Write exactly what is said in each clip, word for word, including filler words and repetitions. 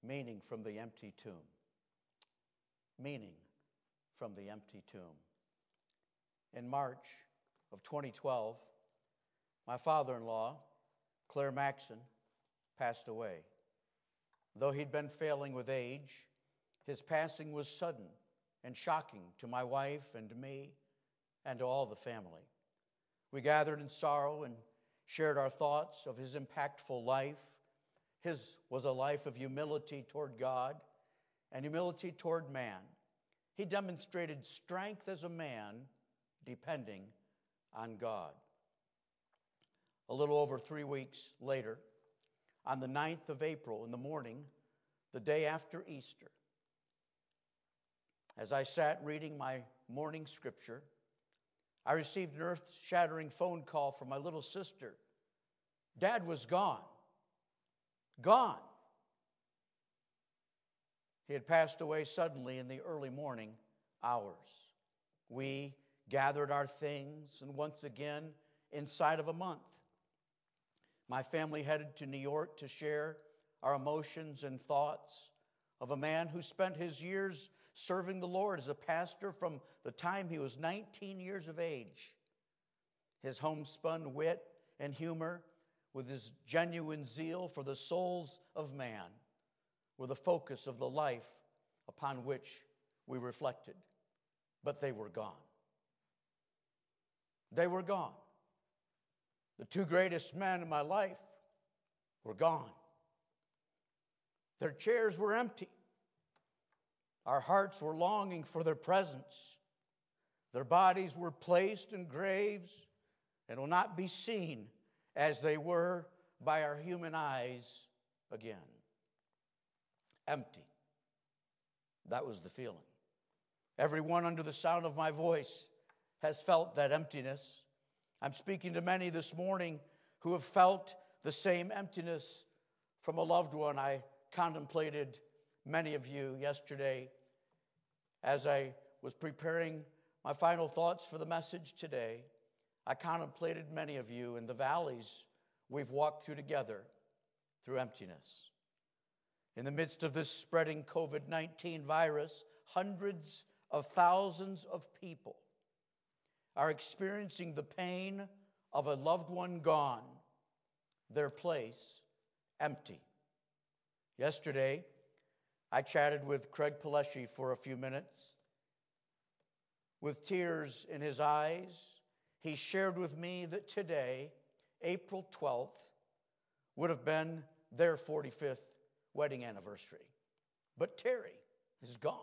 Meaning from the empty tomb. Meaning from the empty tomb. In March of twenty twelve, my father-in-law, Claire Maxon, passed away. Though he'd been failing with age, his passing was sudden and shocking to my wife and me and to all the family. We gathered in sorrow and shared our thoughts of his impactful life. His was a life of humility toward God and humility toward man. He demonstrated strength as a man depending on God. A little over three weeks later, on the ninth of April in the morning, the day after Easter, as I sat reading my morning scripture, I received an earth-shattering phone call from my little sister. Dad was gone. Gone. He had passed away suddenly in the early morning hours. We gathered our things, and once again, inside of a month, my family headed to New York to share our emotions and thoughts of a man who spent his years serving the Lord as a pastor from the time he was nineteen years of age. His homespun wit and humor, with his genuine zeal for the souls of man, were the focus of the life upon which we reflected. But they were gone. They were gone. The two greatest men in my life were gone. Their chairs were empty. Our hearts were longing for their presence. Their bodies were placed in graves and will not be seen as they were by our human eyes again. Empty. That was the feeling. Everyone under the sound of my voice has felt that emptiness. I'm speaking to many this morning who have felt the same emptiness from a loved one. I contemplated many of you yesterday as I was preparing my final thoughts for the message today. I contemplated many of you in the valleys we've walked through together through emptiness. In the midst of this spreading covid nineteen virus, hundreds of thousands of people are experiencing the pain of a loved one gone, their place empty. Yesterday, I chatted with Craig Paleschi for a few minutes. With tears in his eyes, he shared with me that today, April twelfth, would have been their forty-fifth wedding anniversary. But Terry is gone.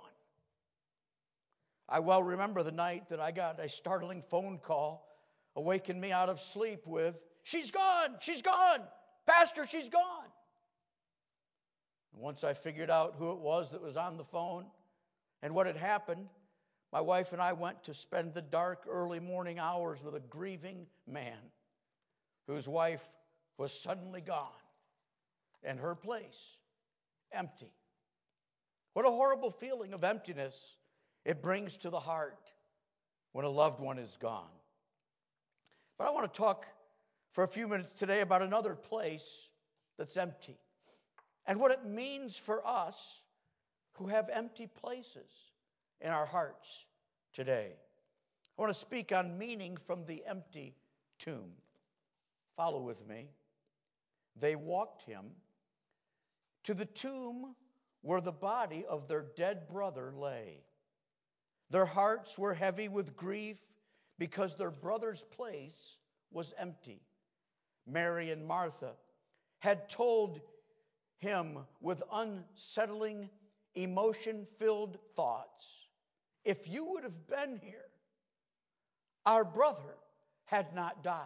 I well remember the night that I got a startling phone call, awakened me out of sleep with, "She's gone! She's gone! Pastor, she's gone!" And once I figured out who it was that was on the phone and what had happened, my wife and I went to spend the dark early morning hours with a grieving man whose wife was suddenly gone and her place empty. What a horrible feeling of emptiness it brings to the heart when a loved one is gone. But I want to talk for a few minutes today about another place that's empty and what it means for us who have empty places in our hearts today. I want to speak on meaning from the empty tomb. Follow with me. They walked him to the tomb where the body of their dead brother lay. Their hearts were heavy with grief because their brother's place was empty. Mary and Martha had told him with unsettling, emotion-filled thoughts, "If you would have been here, our brother had not died."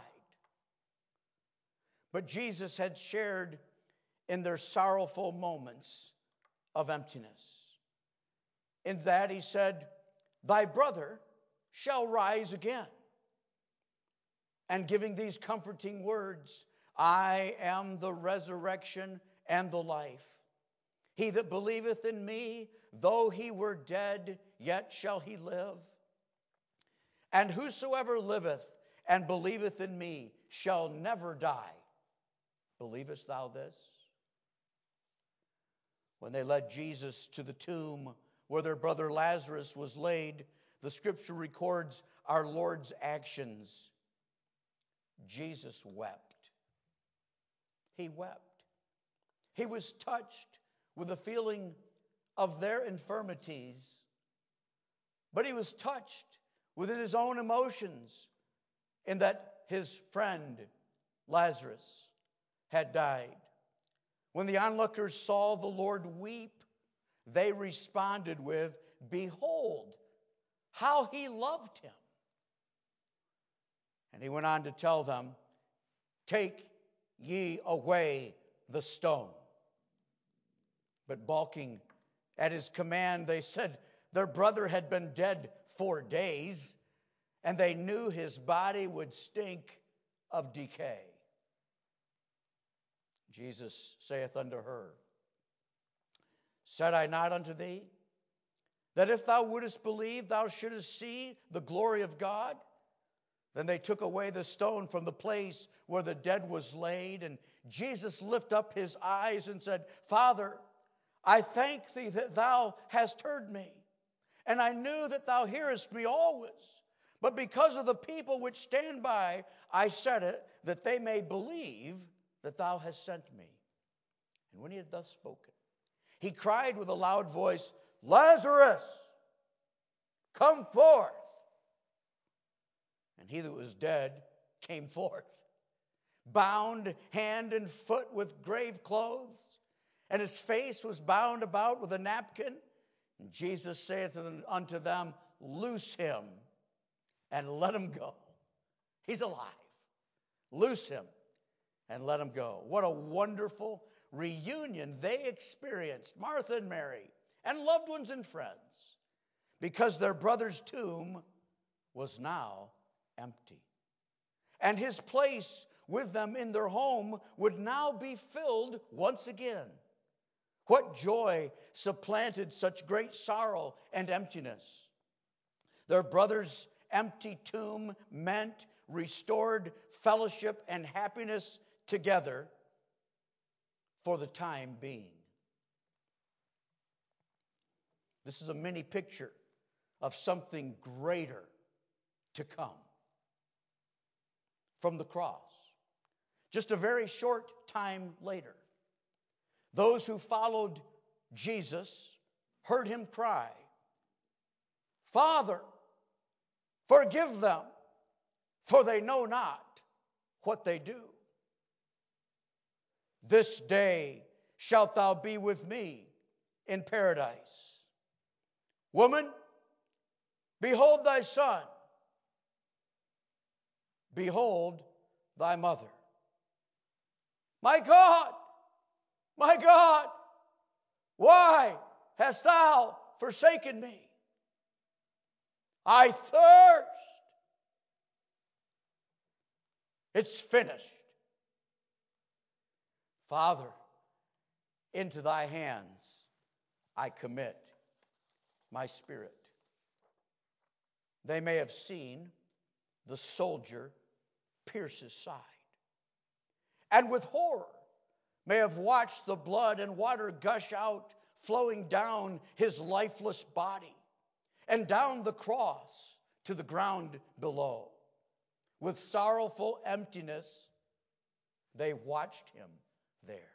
But Jesus had shared in their sorrowful moments of emptiness. In that he said, "Thy brother shall rise again." And giving these comforting words, "I am the resurrection and the life. He that believeth in me, though he were dead, yet shall he live. And whosoever liveth and believeth in me shall never die. Believest thou this?" When they led Jesus to the tomb where their brother Lazarus was laid, the scripture records our Lord's actions. Jesus wept. He wept. He was touched with the feeling of their infirmities, but he was touched within his own emotions in that his friend Lazarus had died. When the onlookers saw the Lord weep, they responded with, "Behold, how he loved him." And he went on to tell them, "Take ye away the stone." But balking at his command, they said their brother had been dead four days, and they knew his body would stink of decay. Jesus saith unto her, "Said I not unto thee, that if thou wouldest believe, thou shouldest see the glory of God?" Then they took away the stone from the place where the dead was laid, and Jesus lifted up his eyes and said, "Father, I thank thee that thou hast heard me, and I knew that thou hearest me always. But because of the people which stand by, I said it, that they may believe that thou hast sent me." And when he had thus spoken, he cried with a loud voice, "Lazarus, come forth." And he that was dead came forth, bound hand and foot with grave clothes, and his face was bound about with a napkin. And Jesus saith unto them, "Loose him and let him go." He's alive. Loose him and let him go. What a wonderful reunion they experienced, Martha and Mary, and loved ones and friends, because their brother's tomb was now empty. And his place with them in their home would now be filled once again. What joy supplanted such great sorrow and emptiness? Their brother's empty tomb meant restored fellowship and happiness together for the time being. This is a mini picture of something greater to come. From the cross, just a very short time later, those who followed Jesus heard him cry, "Father, forgive them, for they know not what they do. This day shalt thou be with me in paradise. Woman, behold thy son. Behold thy mother. My God, my God, why hast thou forsaken me? I thirst. It's finished. Father, into thy hands I commit my spirit." They may have seen the soldier pierce his side, and with horror may have watched the blood and water gush out, flowing down his lifeless body and down the cross to the ground below. With sorrowful emptiness, they watched him there.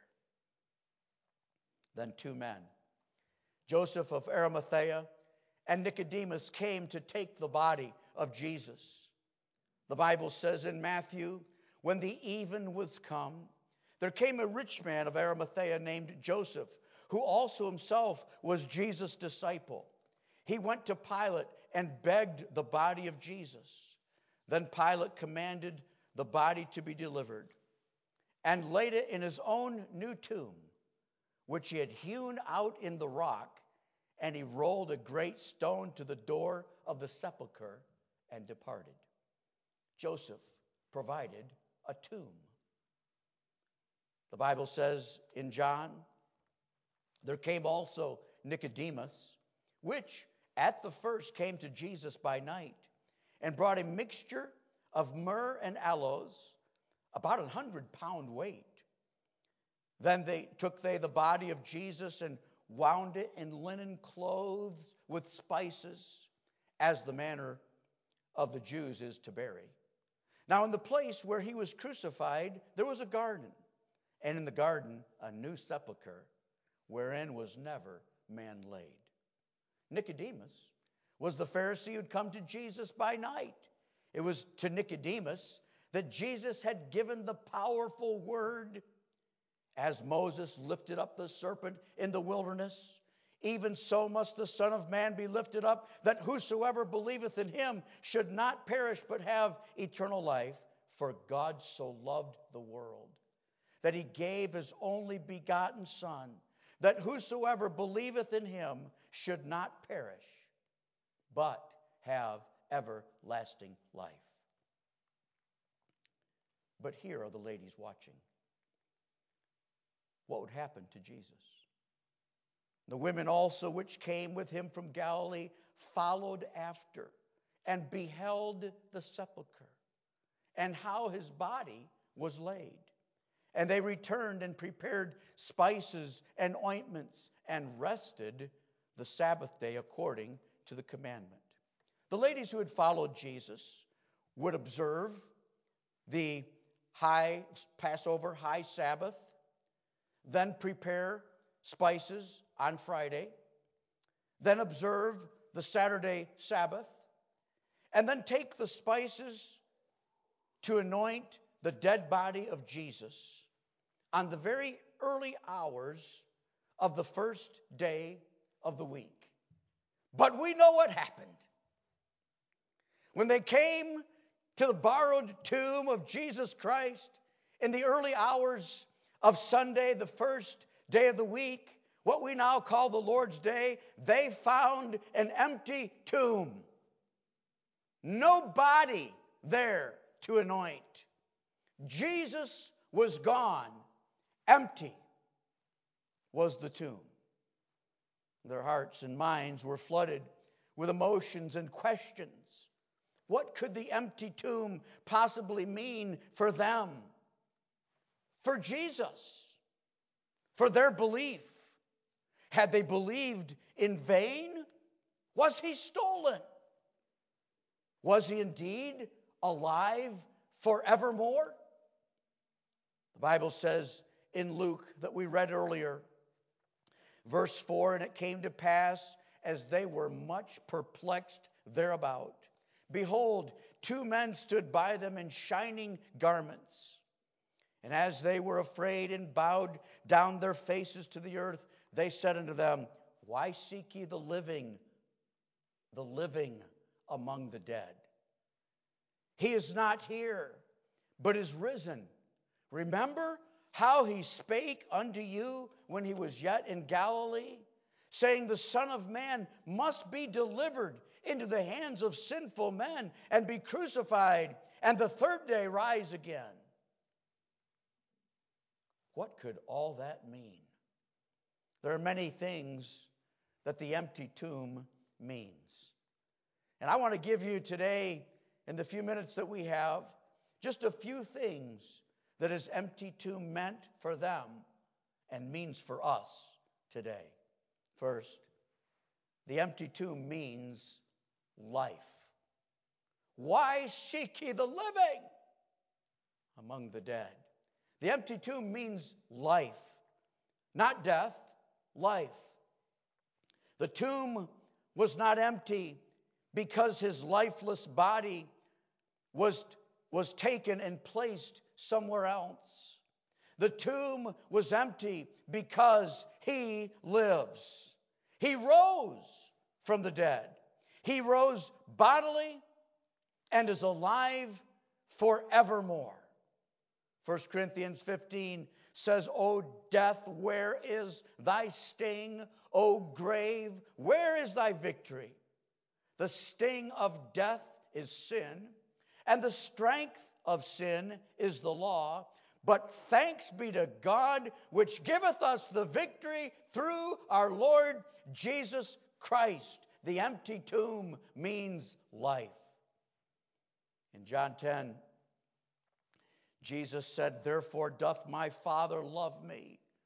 Then two men, Joseph of Arimathea and Nicodemus, came to take the body of Jesus. The Bible says in Matthew, when the even was come, there came a rich man of Arimathea named Joseph, who also himself was Jesus' disciple. He went to Pilate and begged the body of Jesus. Then Pilate commanded the body to be delivered, and laid it in his own new tomb, which he had hewn out in the rock, and he rolled a great stone to the door of the sepulchre and departed. Joseph provided a tomb. The Bible says in John, there came also Nicodemus, which at the first came to Jesus by night, and brought a mixture of myrrh and aloes, about a hundred pound weight. Then they took they the body of Jesus and wound it in linen clothes with spices, as the manner of the Jews is to bury. Now in the place where he was crucified, there was a garden, and in the garden a new sepulchre, wherein was never man laid. Nicodemus was the Pharisee who'd come to Jesus by night. It was to Nicodemus that Jesus had given the powerful word, as Moses lifted up the serpent in the wilderness, even so must the Son of Man be lifted up, that whosoever believeth in him should not perish but have eternal life. For God so loved the world, that he gave his only begotten Son, that whosoever believeth in him should not perish, but have everlasting life. But here are the ladies watching. What would happen to Jesus? The women also which came with him from Galilee followed after, and beheld the sepulchre, and how his body was laid. And they returned and prepared spices and ointments, and rested the Sabbath day according to the commandment. The ladies who had followed Jesus would observe the high Passover, high Sabbath, then prepare spices on Friday, then observe the Saturday Sabbath, and then take the spices to anoint the dead body of Jesus on the very early hours of the first day of the week. But we know what happened. When they came to the borrowed tomb of Jesus Christ in the early hours of Sunday, the first day of the week, what we now call the Lord's Day, they found an empty tomb. No body there to anoint. Jesus was gone. Empty was the tomb. Their hearts and minds were flooded with emotions and questions. What could the empty tomb possibly mean for them? For Jesus? For their belief? Had they believed in vain? Was he stolen? Was he indeed alive forevermore? The Bible says in Luke that we read earlier, verse four, and it came to pass as they were much perplexed thereabout, behold, two men stood by them in shining garments. And as they were afraid and bowed down their faces to the earth, they said unto them, why seek ye the living, the living among the dead? He is not here, but is risen. Remember how he spake unto you when he was yet in Galilee, saying, the Son of Man must be delivered into the hands of sinful men, and be crucified, and the third day rise again. What could all that mean? There are many things that the empty tomb means. And I want to give you today, in the few minutes that we have, just a few things that his empty tomb meant for them and means for us today. First, the empty tomb means life. Why seek ye the living among the dead? The empty tomb means life, not death, life. The tomb was not empty because his lifeless body was, was taken and placed somewhere else. The tomb was empty because he lives. He rose from the dead. He rose bodily and is alive forevermore. First Corinthians fifteen says, O death, where is thy sting? O grave, where is thy victory? The sting of death is sin, and the strength of sin is the law. But thanks be to God, which giveth us the victory through our Lord Jesus Christ. The empty tomb means life. In John ten, Jesus said, therefore doth my Father love me,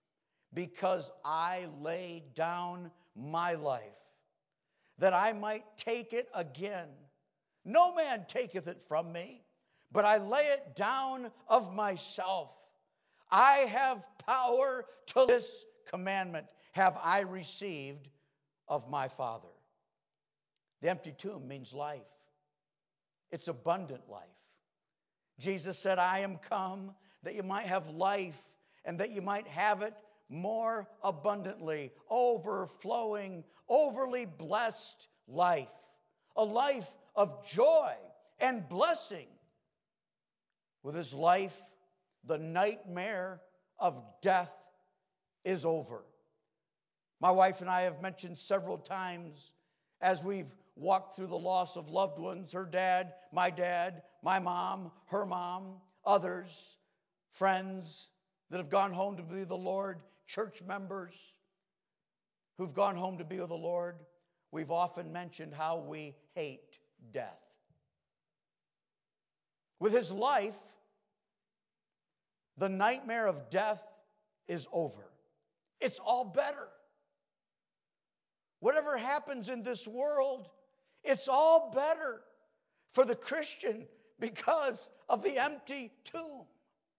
because I laid down my life, that I might take it again. No man taketh it from me, but I lay it down of myself. I have power to this commandment have I received of my Father. The empty tomb means life. It's abundant life. Jesus said, I am come that you might have life and that you might have it more abundantly, overflowing, overly blessed life. A life of joy and blessing. With his life, the nightmare of death is over. My wife and I have mentioned several times as we've walked through the loss of loved ones, her dad, my dad, my mom, her mom, others, friends that have gone home to be with the Lord, church members who've gone home to be with the Lord. We've often mentioned how we hate death. With his life, the nightmare of death is over. It's all better. Whatever happens in this world, it's all better for the Christian because of the empty tomb.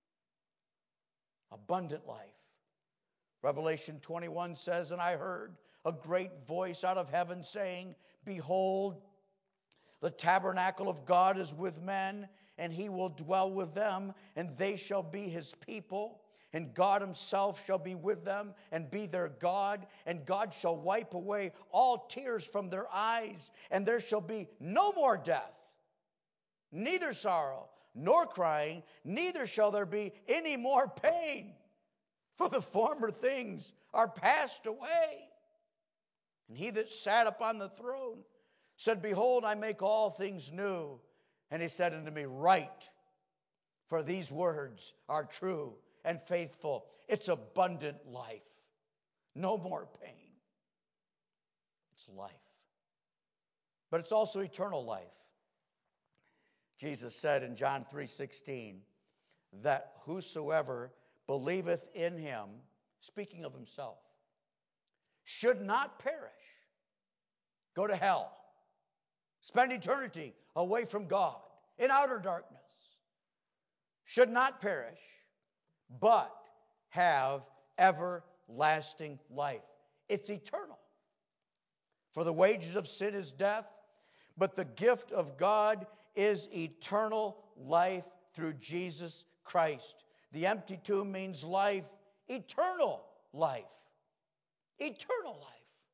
Abundant life. Revelation twenty-one says, and I heard a great voice out of heaven saying, behold, the tabernacle of God is with men, and he will dwell with them, and they shall be his people. And God himself shall be with them and be their God. And God shall wipe away all tears from their eyes. And there shall be no more death, neither sorrow, nor crying, neither shall there be any more pain. For the former things are passed away. And he that sat upon the throne said, behold, I make all things new. And he said unto me, write, for these words are true and faithful. It's abundant life. No more pain. It's life. But it's also eternal life. Jesus said in John three sixteen that whosoever believeth in him, speaking of himself, should not perish, go to hell, spend eternity away from God in outer darkness, should not perish, but have everlasting life. It's eternal. For the wages of sin is death, but the gift of God is eternal life through Jesus Christ. The empty tomb means life, eternal life. Eternal life.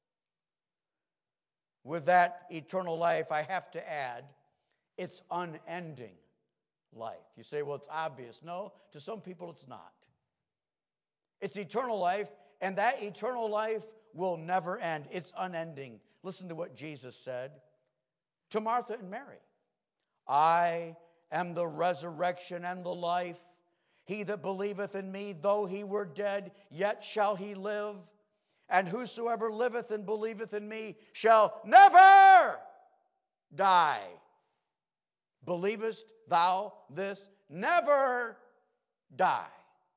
With that eternal life, I have to add, it's unending life. You say, well, it's obvious. No, to some people it's not. It's eternal life, and that eternal life will never end. It's unending. Listen to what Jesus said to Martha and Mary. I am the resurrection and the life. He that believeth in me, though he were dead, yet shall he live. And whosoever liveth and believeth in me shall never die. Believest thou this? Never die.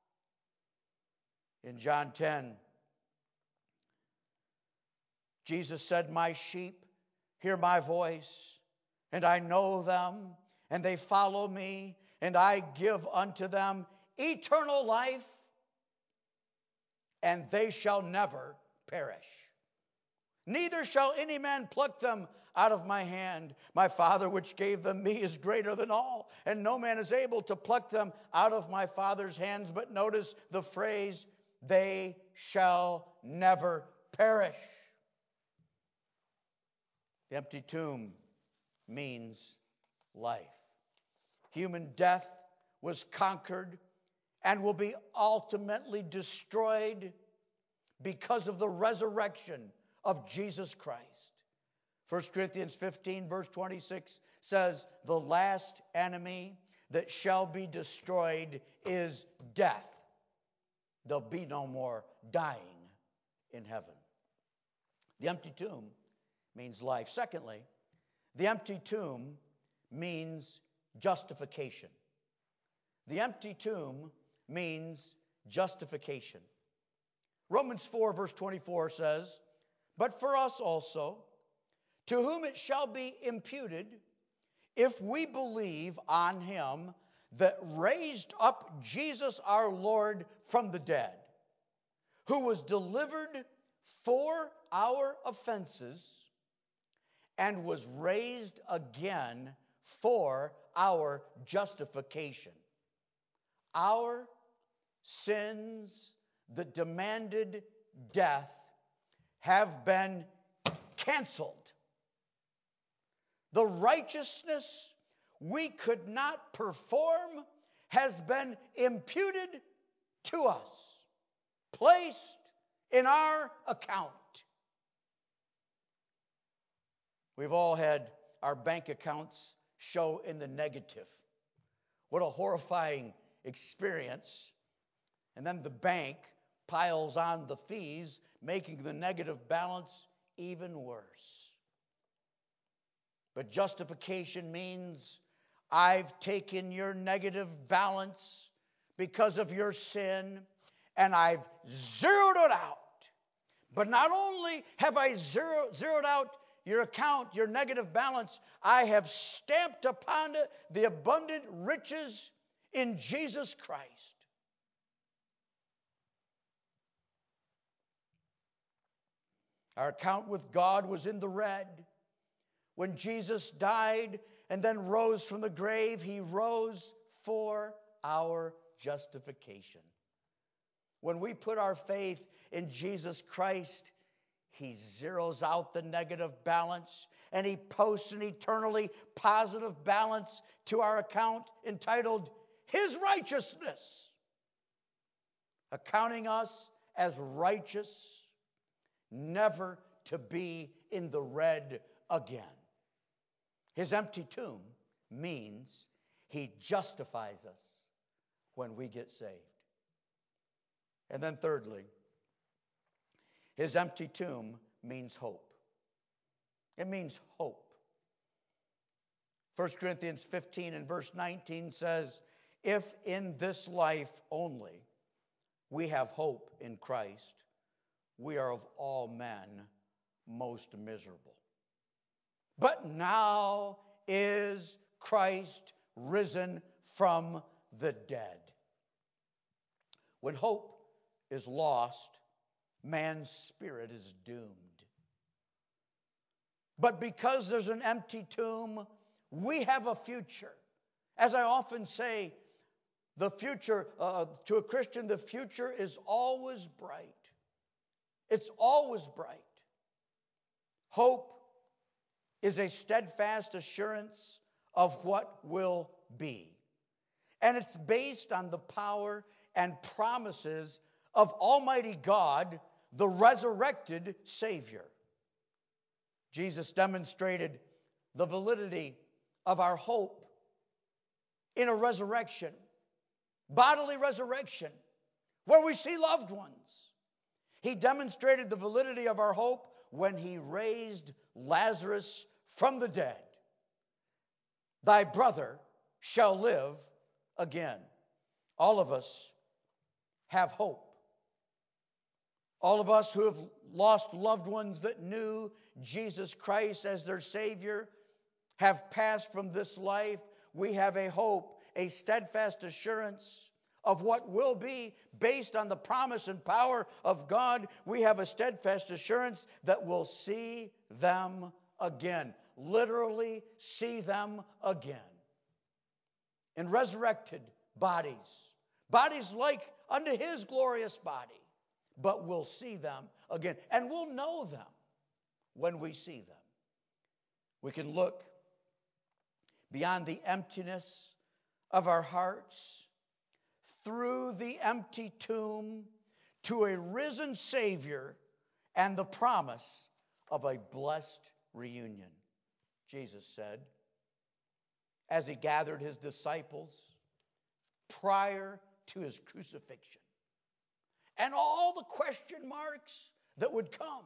In John ten, Jesus said, my sheep hear my voice, and I know them, and they follow me, and I give unto them eternal life, and they shall never perish. Neither shall any man pluck them out of my hand. My Father which gave them me is greater than all, and no man is able to pluck them out of my Father's hands. But notice the phrase, they shall never perish. The empty tomb means life. Human death was conquered and will be ultimately destroyed because of the resurrection of Jesus Christ. First Corinthians fifteen verse twenty-six says, the last enemy that shall be destroyed is death. There'll be no more dying in heaven. The empty tomb means life. Secondly, the empty tomb means justification. The empty tomb means justification. Romans four, verse twenty-four says, "But for us also, to whom it shall be imputed, if we believe on him that raised up Jesus our Lord from the dead, who was delivered for our offenses and was raised again for our justification." Our sins that demanded death have been canceled. The righteousness we could not perform has been imputed to us, placed in our account. We've all had our bank accounts show in the negative. What a horrifying experience. And then the bank piles on the fees, making the negative balance even worse. But justification means I've taken your negative balance because of your sin, and I've zeroed it out. But not only have I zero, zeroed out your account, your negative balance, I have stamped upon it the abundant riches in Jesus Christ. Our account with God was in the red. When Jesus died and then rose from the grave, he rose for our justification. When we put our faith in Jesus Christ, he zeroes out the negative balance and he posts an eternally positive balance to our account entitled His Righteousness, accounting us as righteous, never to be in the red again. His empty tomb means he justifies us when we get saved. And then thirdly, his empty tomb means hope. It means hope. First Corinthians fifteen and verse nineteen says, "If in this life only we have hope in Christ, we are of all men most miserable. But now is Christ risen from the dead." When hope is lost, man's spirit is doomed. But because there's an empty tomb, we have a future. As I often say, the future, uh, to a Christian, the future is always bright. It's always bright. Hope is a steadfast assurance of what will be. And it's based on the power and promises of Almighty God, the resurrected Savior. Jesus demonstrated the validity of our hope in a resurrection, bodily resurrection, where we see loved ones. He demonstrated the validity of our hope when he raised Lazarus from the dead. Thy brother shall live again. All of us have hope. All of us who have lost loved ones that knew Jesus Christ as their Savior have passed from this life. We have a hope, a steadfast assurance of what will be based on the promise and power of God. We have a steadfast assurance that we'll see them again. Literally see them again. In resurrected bodies. Bodies like unto his glorious body. But we'll see them again. And we'll know them when we see them. We can look beyond the emptiness of our hearts, through the empty tomb, to a risen Savior and the promise of a blessed reunion. Jesus said, as he gathered his disciples prior to his crucifixion, and all the question marks that would come,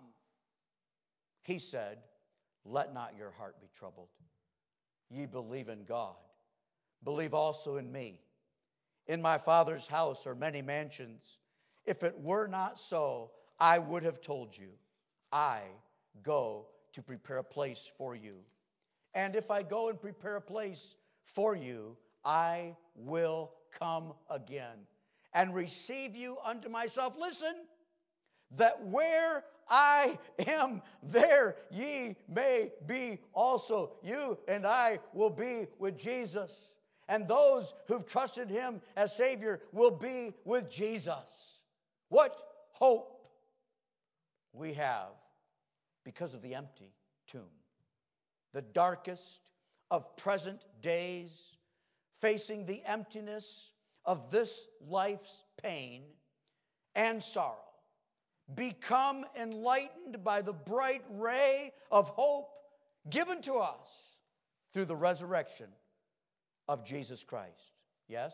he said, "Let not your heart be troubled. Ye believe in God. Believe also in me. In my Father's house are many mansions. If it were not so, I would have told you, I go to prepare a place for you. And if I go and prepare a place for you, I will come again and receive you unto myself. Listen, that where I am, there ye may be also. You and I will be with Jesus. And those who've trusted him as Savior will be with Jesus. What hope we have because of the empty tomb. The darkest of present days, facing the emptiness of this life's pain and sorrow, become enlightened by the bright ray of hope given to us through the resurrection of Jesus Christ. Yes?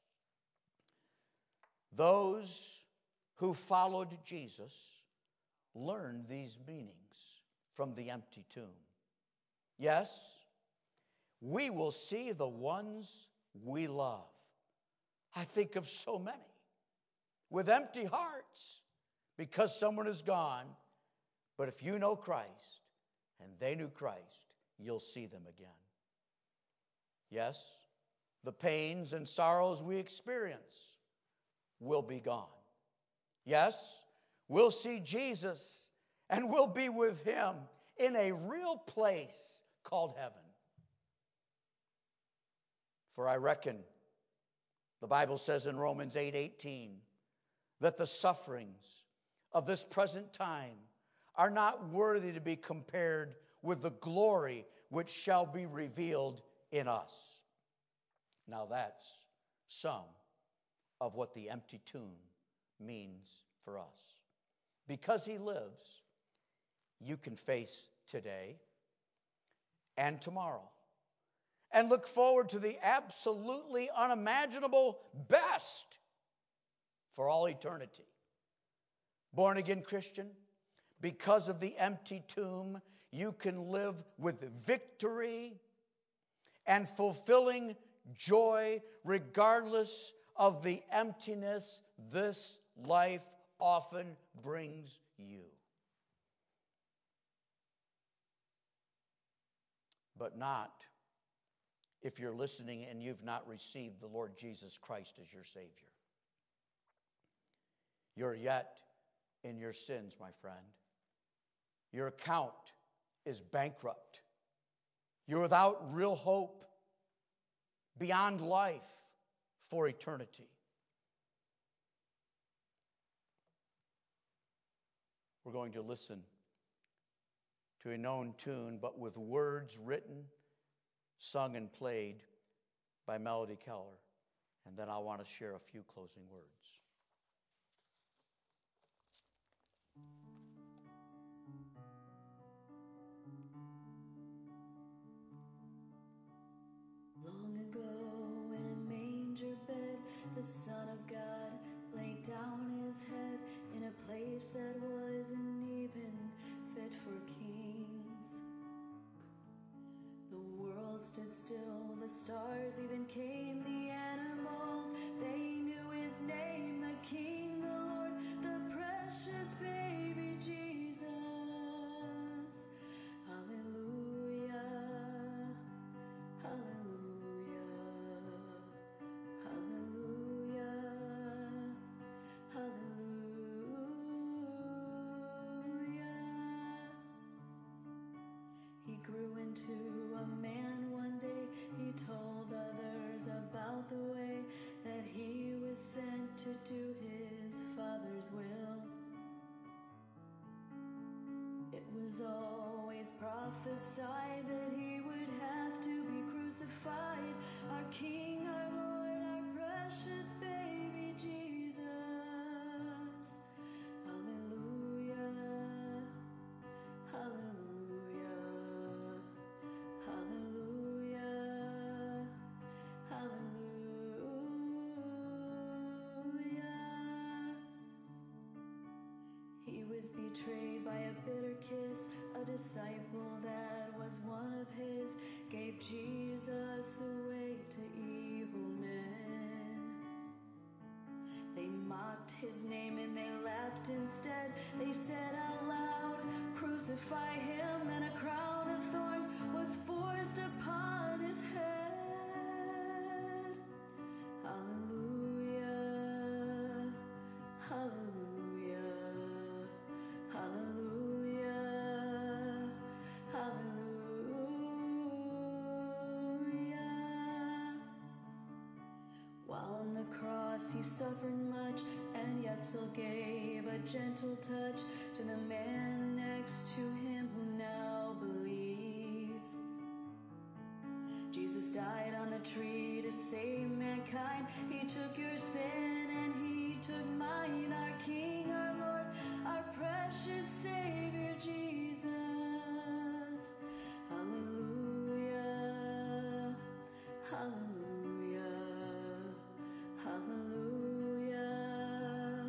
Those who followed Jesus learned these meanings from the empty tomb. Yes, we will see the ones we love. I think of so many with empty hearts because someone is gone. But if you know Christ and they knew Christ, you'll see them again. Yes, the pains and sorrows we experience will be gone. Yes, we'll see Jesus and we'll be with him in a real place called heaven. For I reckon, the Bible says in Romans eight eighteen, that the sufferings of this present time are not worthy to be compared with the glory which shall be revealed in us. Now that's some of what the empty tomb means for us. Because he lives, you can face today and tomorrow and look forward to the absolutely unimaginable best for all eternity. Born again Christian, because of the empty tomb, you can live with victory and fulfilling joy regardless of the emptiness this life often brings you. But not if you're listening and you've not received the Lord Jesus Christ as your Savior. You're yet in your sins, my friend. Your account is bankrupt. You're without real hope beyond life for eternity. We're going to listen to a known tune, but with words written, sung, and played by Melody Keller. And then I want to share a few closing words. Long ago in a manger bed, the Son of God laid down his head in a place that wasn't even fit for kings. The world stood still, the stars even came, the animals, they knew his name, the King, the Lord, the precious baby Jesus. Hallelujah, hallelujah, hallelujah, hallelujah. He grew into a man one day. He told others about the way that he was sent to do his Father's will. It was always prophesied that he would have to be crucified. Our King, our Lord, our precious baby Jesus. Hallelujah, hallelujah, hallelujah, hallelujah. He was betrayed by a bitter kiss. A disciple that was one of his gave Jesus away to evil men. They mocked mocked his name and they laughed instead. They said out loud, crucify him, and a crown of thorns was forced upon his head. Hallelujah, hallelujah, hallelujah, hallelujah. While on the cross he suffered much, and yet still gave a gentle touch to the man next to him who now believes. Jesus died on the tree to save mankind. He took your sin and he took mine. Our King, our Lord, our precious Savior Jesus. Hallelujah, hallelujah, hallelujah,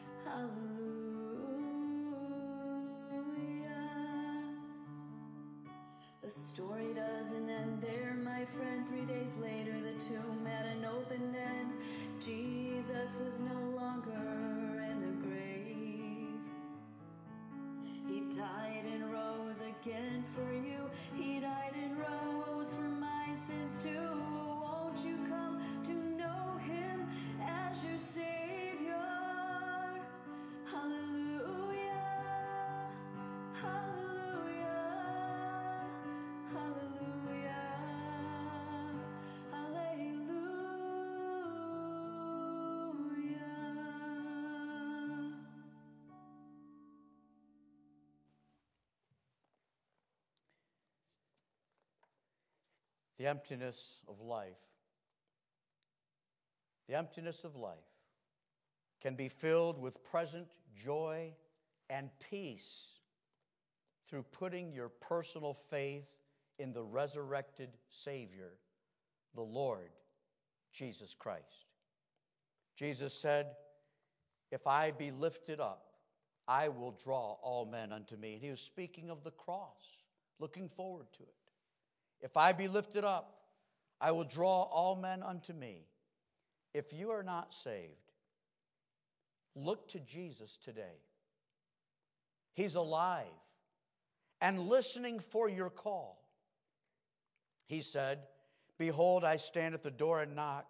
hallelujah. The story doesn't end there, my friend. Three days later, the tomb had an open end. Jesus was no longer in the grave. He died and rose again for you. He died and rose for my sins too. Won't you come to know him as your Savior? Hallelujah, hallelujah, hallelujah, hallelujah. The emptiness of life. The emptiness of life can be filled with present joy and peace through putting your personal faith in the resurrected Savior, the Lord Jesus Christ. Jesus said, if I be lifted up, I will draw all men unto me. And he was speaking of the cross, looking forward to it. If I be lifted up, I will draw all men unto me. If you are not saved, look to Jesus today. He's alive and listening for your call. He said, behold, I stand at the door and knock.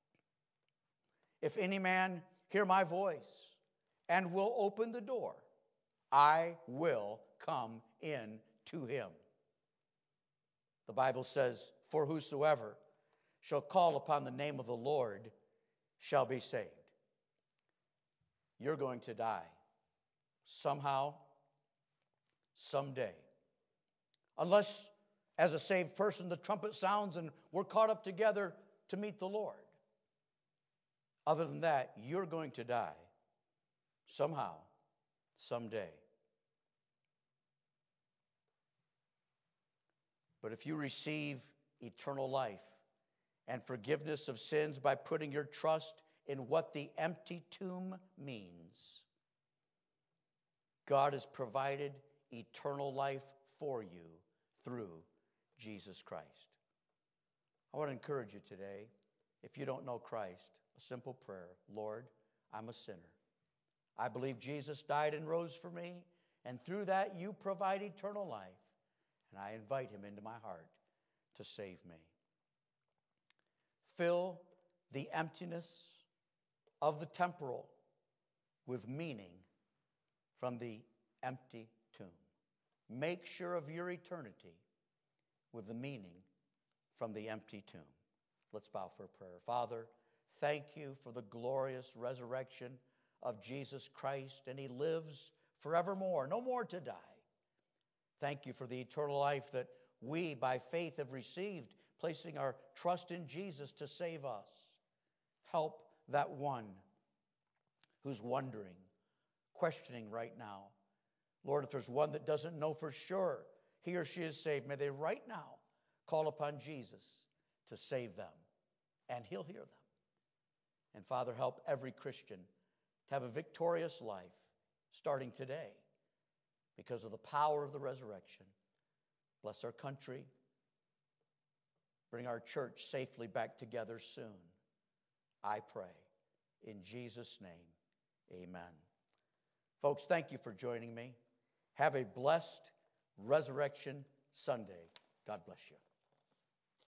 If any man hear my voice and will open the door, I will come in to him. The Bible says, for whosoever shall call upon the name of the Lord shall be saved. You're going to die somehow, someday. Unless, as a saved person, the trumpet sounds and we're caught up together to meet the Lord. Other than that, you're going to die somehow, someday. But if you receive eternal life and forgiveness of sins by putting your trust in what the empty tomb means, God has provided eternal life for you through Jesus Christ. I want to encourage you today, if you don't know Christ, a simple prayer. Lord, I'm a sinner. I believe Jesus died and rose for me, and through that you provide eternal life, and I invite him into my heart to save me. Fill the emptiness of the temporal with meaning from the empty tomb. Make sure of your eternity with the meaning from the empty tomb. Let's bow for a prayer. Father, thank you for the glorious resurrection of Jesus Christ, and he lives forevermore, no more to die. Thank you for the eternal life that we, by faith, have received, placing our trust in Jesus to save us. Help that one who's wondering, questioning right now. Lord, if there's one that doesn't know for sure he or she is saved, may they right now call upon Jesus to save them, and he'll hear them. And Father, help every Christian to have a victorious life starting today because of the power of the resurrection. Bless our country. Bring our church safely back together soon. I pray in Jesus' name. Amen. Folks, thank you for joining me. Have a blessed Resurrection Sunday. God bless you.